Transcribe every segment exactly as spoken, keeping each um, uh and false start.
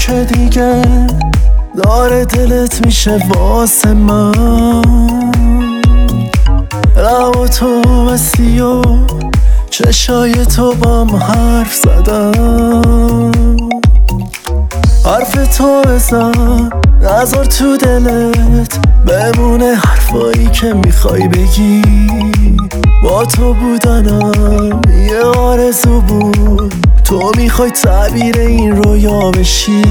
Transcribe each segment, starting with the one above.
که دیگه داره دلت میشه واسه من. لب تو بستی و چشای تو بام حرف زدن. حرف تو بزن نذار تو دلت بمونه حرفایی که میخوای بگی. با تو بودنم یه آرزو بود، تو میخوای تعبیر این رویا بشی.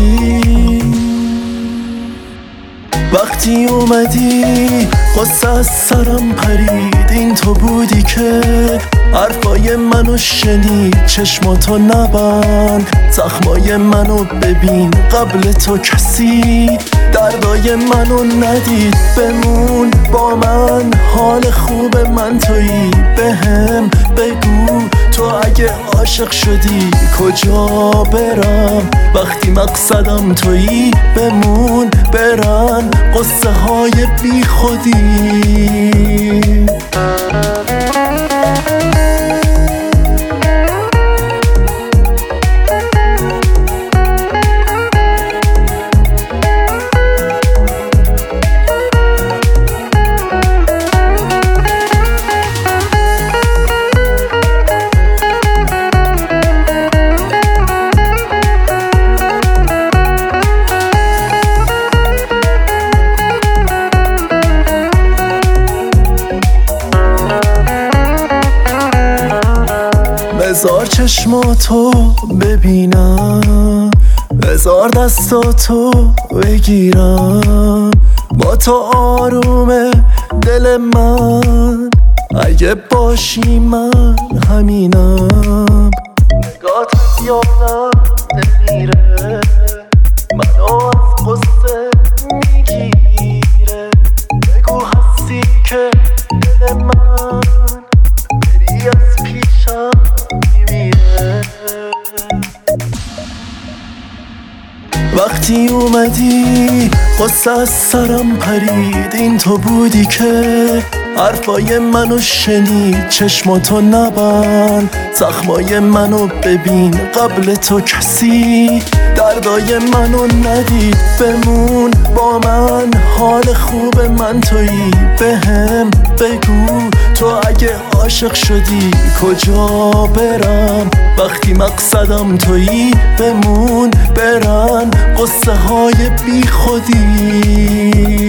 وقتی اومدی قصه از سرم پرید، این تو بودی که حرفای منو شنید. چشماتو نبند، زخمای منو ببین، قبل تو کسی دردای منو ندید. بمون با من، حال خوب من تویی. بهم بگو تو اگه عاشق شدی کجا برم، وقتی مقصدم تویی. بمون برن قصه های بی خودی. بذار چشماتو ببینم، بذار دستاتو بگیرم. با تو آرومه دل من، اگه باشی من همینم. نگات یادم نمیره، منو از قصه میگیره. بگو هستی که دل من بری از پیشم میمیره. وقتی اومدی قصه از سرم پرید، این تو بودی که حرفای منو شنید. چشماتو نبند، زخمای منو ببین، قبل تو کسی دردای منو ندید. بمون با من، حال خوب من تویی. بهم بگو تو اگه عاشق شدی کجا برم، وقتی مقصدم تویی. بمون برن قصه های بی خودی.